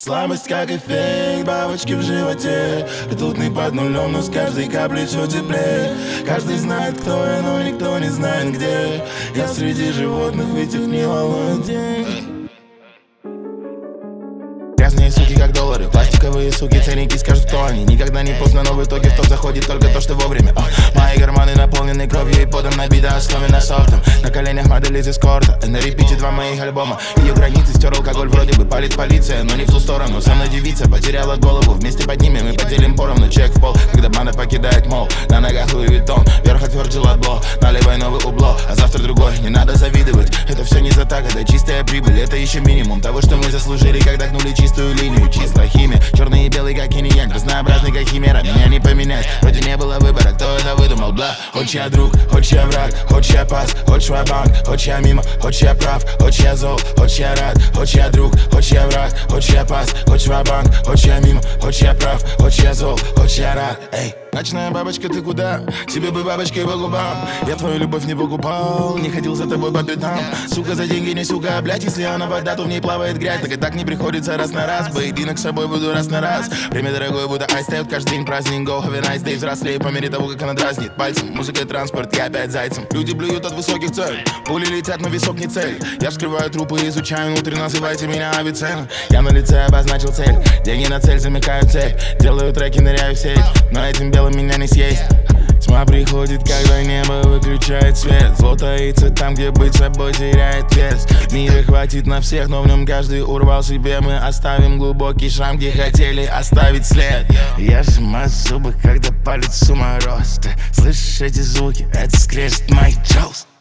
Слабость как эффект бабочки в животе. Ртутный под нулем, но с каждой каплей все теплее. Каждый знает, кто я, но никто не знает где. Я среди животных, ведь их не волнует день. Грязные суки, как доллары, пластиковые суки, ценники скажут, кто они. Никогда не поздно, но в итоге в топ заходит только то, что вовремя. Мои карманы наполнены кровью и потом набита особенно софтом. На коленях модель из эскорта, на репите 2 моих альбома. Ее границы стер алкоголь, вроде бы палит полиция, но не в ту сторону. Со мной девица потеряла голову, вместе поднимем и поделим поровну. Чек в пол, когда банда покидает мол. На ногах Луи Виттон, вверх от Virgil Abloh. Наливай новый убло, а завтра другой, не надо завидовать. Это все не за так, это чистая прибыль. Это еще минимум того, что мы заслужили, когда гнули чистую линию. Чистая химия, черный и белый, как инь-янь, разнообразный, как химера. Меня не поменять, вроде не было выбора, кто это выдумал, бла. Хоть я друг, хоть я враг, хоть я пас, хоть я банк, хоть я мимо, хоть я прав, хоть я зол, хоть я рад, хоть я друг, хоть я враг, хоть я пас, хоть я банк, хоть я мимо, хоть я прав, хоть я зол, хоть я рад. Эй, ночная бабочка, ты куда? Тебе бы бабочкой по губам. Я твою любовь не покупал, не ходил за тобой по пятам. Сука, за деньги не сука, блять, если она вода, то в ней плавает грязь. Так и так не приходится раз на раз, поединок с собой буду раз на раз. Время дорогое, будто айстеют, каждый день праздник. Go, have a nice day, взрослею по мере того, как она дразнит пальцем. Музыка и транспорт, я опять зайцем. Люди блюют от высоких целей, пули летят, но висок не цель. Я вскрываю трупы, изучаю внутрь, называйте меня Авиценна. Я на лице обозначил цель, деньги на цель, замыкаю цепь. Делаю треки, ныряю в сеть, но этим белым меня не съесть. Тьма приходит, когда небо выключает свет. Зло таится там, где быть собой теряет вес. Мира хватит на всех, но в нем каждый урвал себе. Мы оставим глубокий шрам, где хотели оставить след. Я сжимаю зубы, когда палец с ума рост. Слышишь эти звуки? Это скрежет моих джоус.